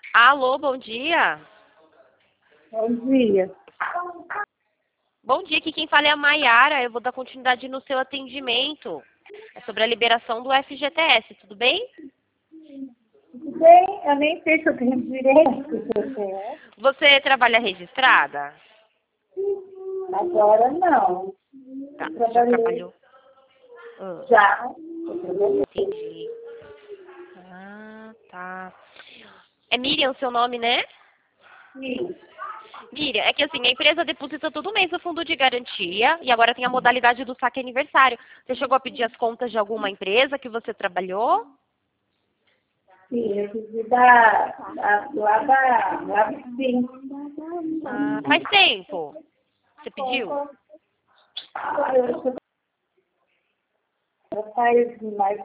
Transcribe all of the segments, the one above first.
Alô, bom dia. Bom dia. Bom dia, aqui quem fala é a Maiara. Eu vou dar continuidade no seu atendimento. É sobre a liberação do FGTS, tudo bem? Tudo bem? Eu nem sei se eu tenho direito do CPF. Você trabalha registrada? Agora não. Tá, Eu você já trabalhei trabalhou? Ah, já. Eu trabalhei. entendi. Ah, tá. É Miriam o seu nome, né? Sim. Miriam, é que assim, a empresa deposita todo mês no fundo de garantia e agora tem a modalidade do saque aniversário. Você chegou a pedir as contas de alguma empresa que você trabalhou? Sim, eu pedi lá do Sim. Ah, faz tempo. Você pediu? Faz mais.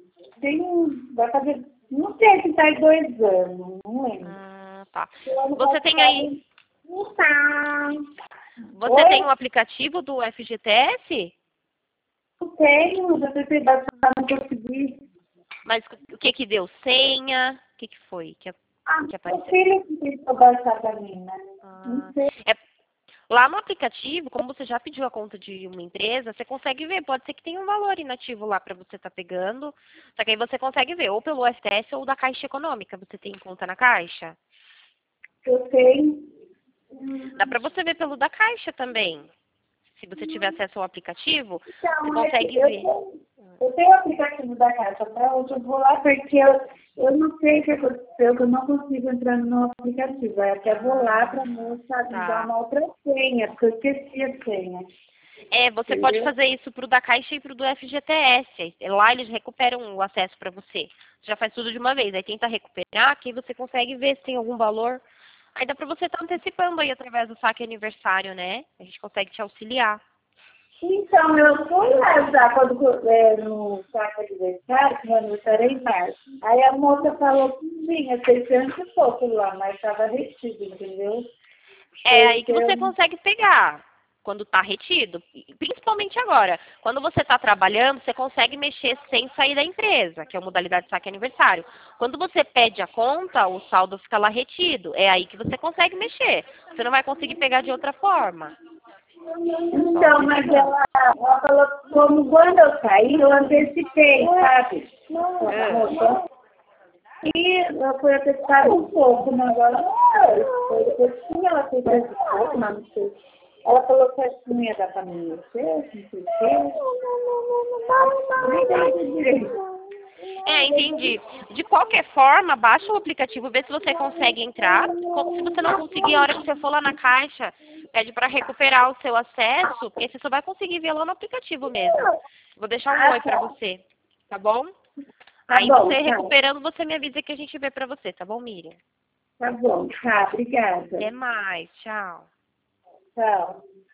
Vai fazer. Não sei se faz 2 anos, não lembro. Ah, tá. O ano Você tem aí, passado. Não tá. você tem Oi? um aplicativo do FGTS? Não tenho, já tentei baixar, não consegui. Mas o que que deu? Senha? O que que foi que O apareceu? filho que tentou baixar pra mim, né? Não Ah, sei. é, lá no aplicativo, como você já pediu a conta de uma empresa, você consegue ver. Pode ser que tenha um valor inativo lá para você estar pegando. Só que aí você consegue ver ou pelo FTS ou da Caixa Econômica. Você tem conta na Caixa? Eu tenho. Dá para você ver pelo da Caixa também. Se você tiver acesso ao aplicativo, você Então, é que consegue ver. eu tenho o aplicativo da Caixa para hoje, eu vou lá porque eu não sei o que aconteceu, que eu não consigo entrar no aplicativo. Aí até vou lá para a moça me dar Tá. uma outra senha, porque eu esqueci a senha. É, você pode Entendeu? fazer isso pro da Caixa e pro do FGTS. Lá eles recuperam o acesso para você. Você já faz tudo de uma vez. Aí tenta recuperar, que aí você consegue ver se tem algum valor. Aí dá para você estar antecipando aí através do saque aniversário, né? A gente consegue te auxiliar. Então, eu fui lá já quando, no saco aniversário, que meu aniversário é em março. Aí a moça falou que tinha 600 e pouco lá, mas estava retido, entendeu? É aí que Porque você eu consegue pegar quando está retido, e principalmente agora. Quando você está trabalhando, você consegue mexer sem sair da empresa, que é a modalidade saque aniversário. Quando você pede a conta, o saldo fica lá retido. É aí que você consegue mexer. Você não vai conseguir pegar de outra forma. Só Então, mas antecipando. ela falou como quando eu saí, eu antecipei, sabe? Com a Ah, moça. E ela foi antecipada um pouco, mas agora não sei. Foi depois que ela fez esse pouco, mas não sei. Ela falou que acho que não ia dar pra mim mexer, não sei o quê. Eu nem entendi direito. é, entendi. De qualquer forma, baixa o aplicativo, vê se você consegue entrar. Se você não conseguir, a hora que você for lá na caixa, pede para recuperar o seu acesso, porque você só vai conseguir ver lá no aplicativo mesmo. Vou deixar um Ah, oi para tá. você, tá bom? Tá Aí bom, você tá. recuperando, você me avisa que a gente vê para você, tá bom, Miriam? Tá bom, tá. Obrigada. Até mais, tchau. Tchau.